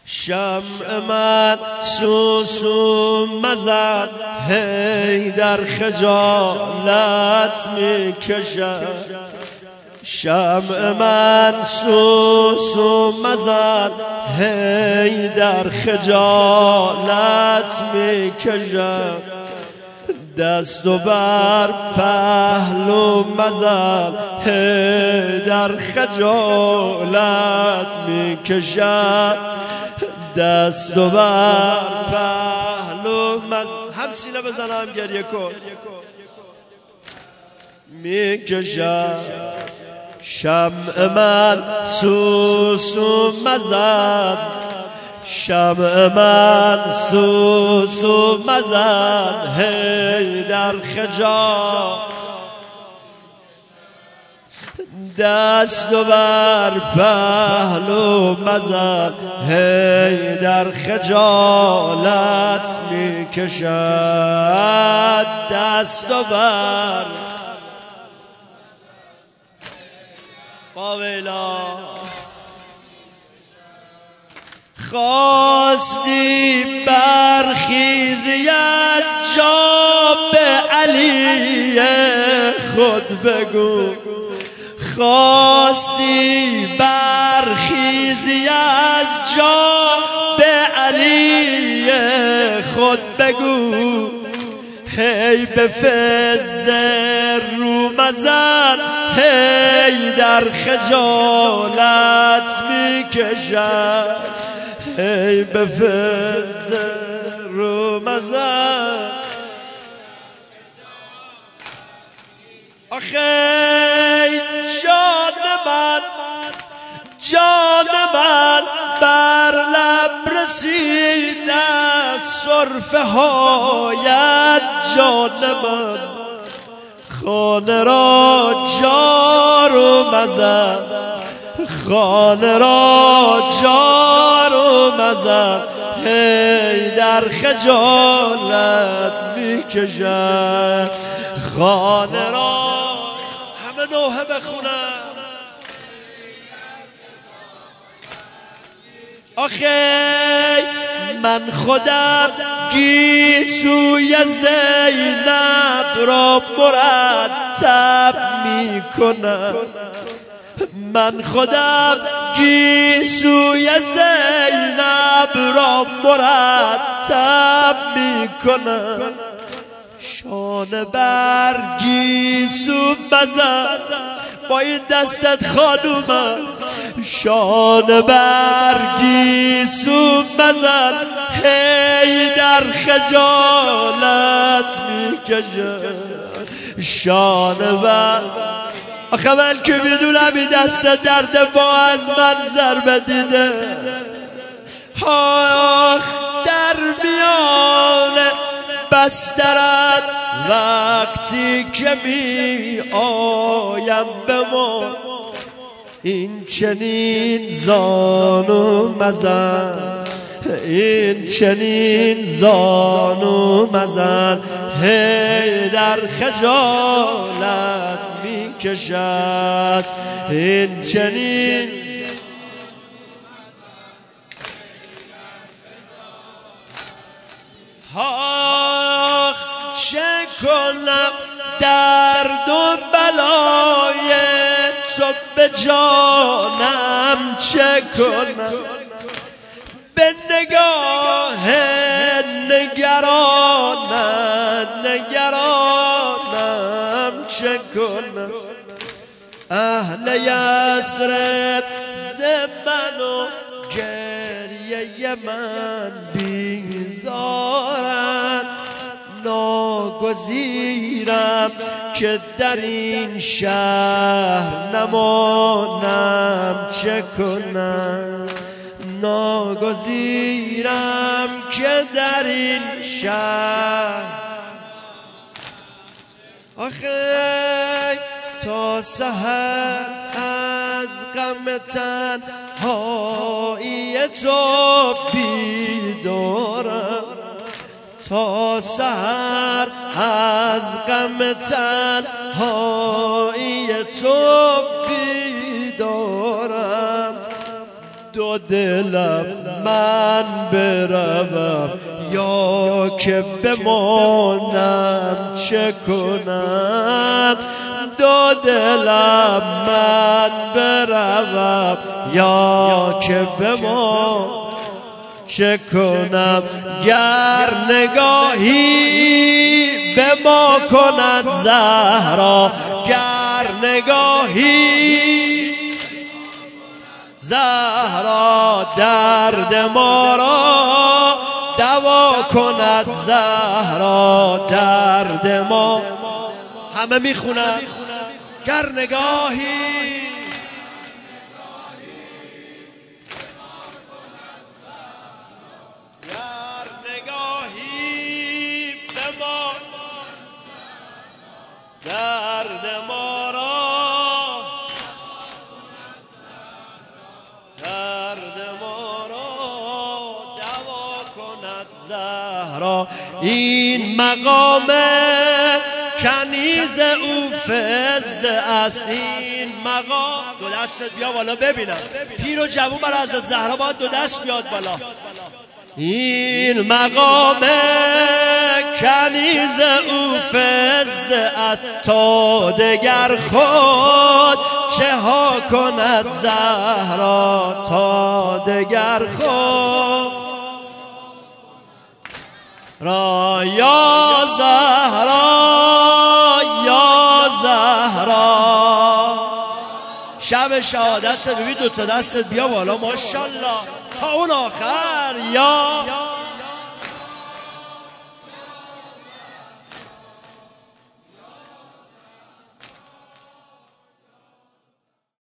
شمع من سوسو مزن هی در خجالت میکشد. شمع من سوسو مزن هی در خجالت میکشد. دست و بر پهلو مزن هی در خجالت میکشد. دست و بر پهلو مزن هم سینه بزنم گریه کن میکشد. شمع من سوسو مزن شمع من سوسو مزن هی در خجال. دست و بر پهلو مزن هی در خجالت میکشد. دست و بر قاویلا خواستی برخیزی از جا به علی خود بگو. خواستی برخیزی از جا به علی خود بگو. هی به فز رو مزن هی در خجالت میکشد. هی به فز رو مزن آخه جان من بر لب رسیده سرفه هایت. جان من خانه را جارو مزن خانه را جارو مزن هی در خجالت میکشد. خانه را همه نوحه بخونن آخه من خودم گیسوی زینب را مرتب میکنم. من خودم گیسوی زینب را مرتب میکنم. شانه بر گیسو بزن با این دستت خانومم. شانه بر گیسو بزن هی در خجالت میکشد. شانه بر آخه من که میدونم این دست درد با از من ضربه دیده. آخ در میان بسترت وقتی که می آیم به ما. این چنین زانو مزن این چنین زانو مزن هی در خجالت میکشد. این چنین آخ چه کنم درد و بلای تو به جانم چه کنم. به نگاه نگرانم چه کنم. اهل یثرب ز من و گریه من بیزارن. ناگزیرم که در این شهر نمانم چه کنم. ناگزیرم که در این شهر آخه تا سحر از غم تنهایی تو بیدارم. تا سحر از غم تنهایی تو بیدارم. دو دو دلم من بروم یا که بمانم چه کنم دو دلم من بروم یا که بمانم چه کنم گر نگاهی به ما کند زهرا گر نگاهی زهرا درد ما را دوا کند زهرا درد ما همه میخونم گر نگاهی درد ما را دوا کند زهرا این مقام کنیز او فز است این مقام دو دستت بیا بالا ببینم پیر و جوون برای حضرت زهرا باید دو دست بیاد بالا این مقام کنیز او فز است تا دگر خود چه ها کند زهرا تا دگر خود را یا زهرا یا زهرا شب شهادت ببین دو تا دستت بیا بالا ماشاءالله تا اون آخر یا